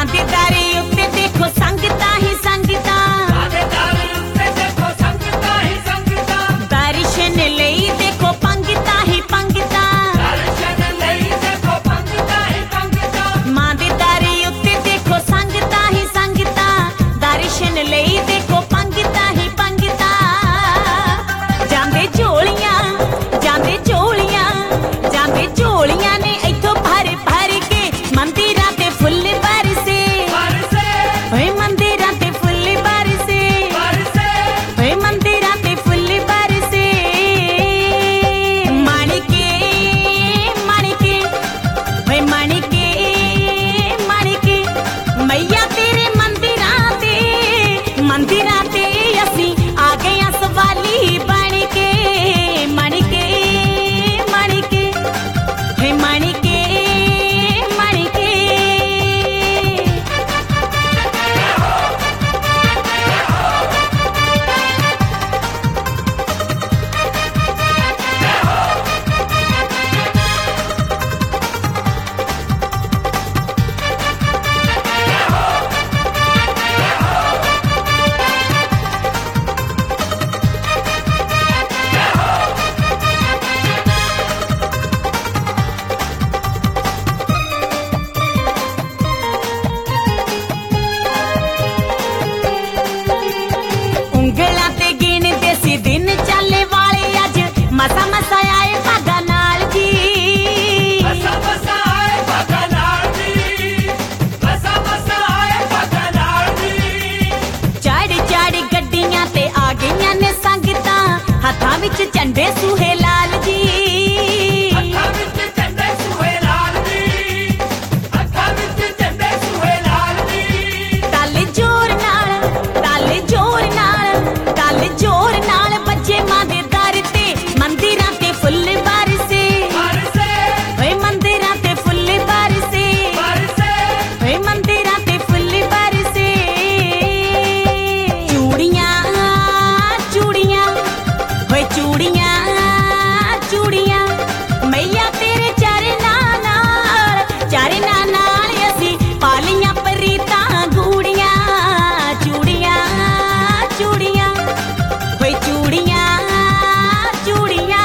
झंडे सूहे लाल जी, हत्थां विच झंडे सूहे लाल जी, हत्थां विच झंडे सूहे लाल जी। ताले जोर नाल, ताले जोर नाल, ताले जोर नाल बच्चे मां दे दर ते मंदिरां ते फुੱਲ बरसे, बरसे ओए मंदिरां ते फुੱल बरसे, बरसे ओए मंदिरां ते फुੱल बरसे। चूड़ियां चूड़ियां ओए चूड़ियां चूड़ियां मैया तेरे चरना नाल असी पालियां परीतां गूड़ियां। चूड़ियां चूड़ियां ओए चूड़ियां चूड़ियां।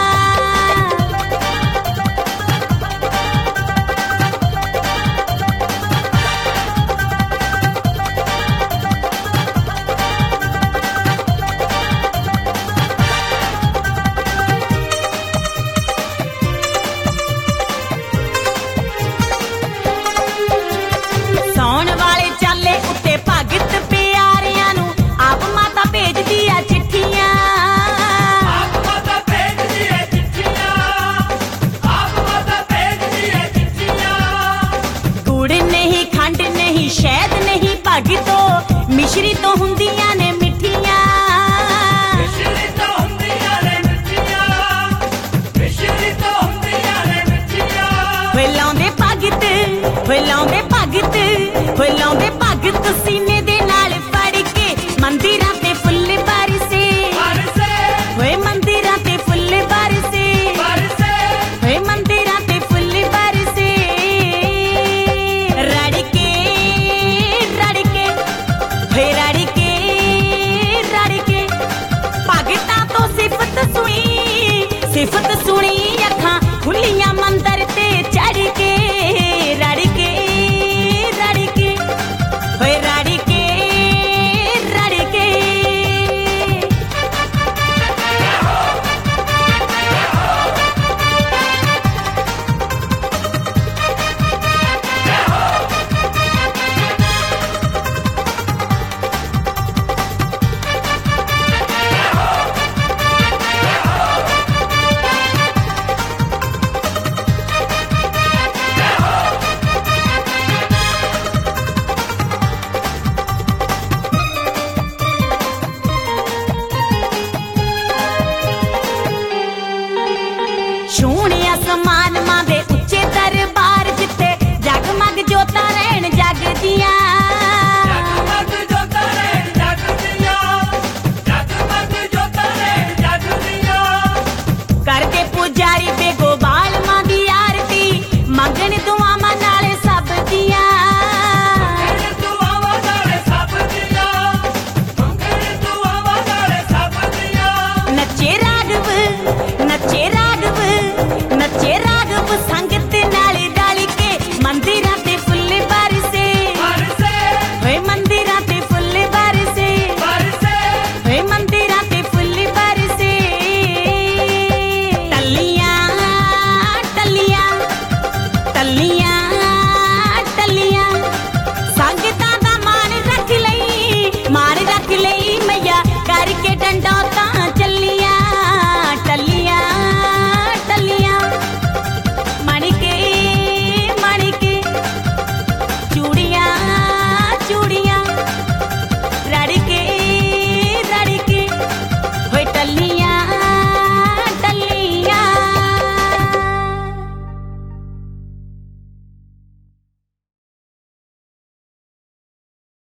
सौण वाले चाले उत्ते भगत प्यारियां नू आप माता भेजदी आ चिट्ठियां। आप माता भेजदी है चिट्ठियां, आप माता भेजदी है चिट्ठियां। गुड़ नहीं खंड नहीं शहद नहीं भगतो मिश्री तो हुंदियां ने मिठियां। मिश्री तो हुंदियां ने मिठियां, मिश्री तो हुंदियां ने मिठियां। वे लाउंदे भगत वे लाउंदे भगत वे लाउंदे भगत सीने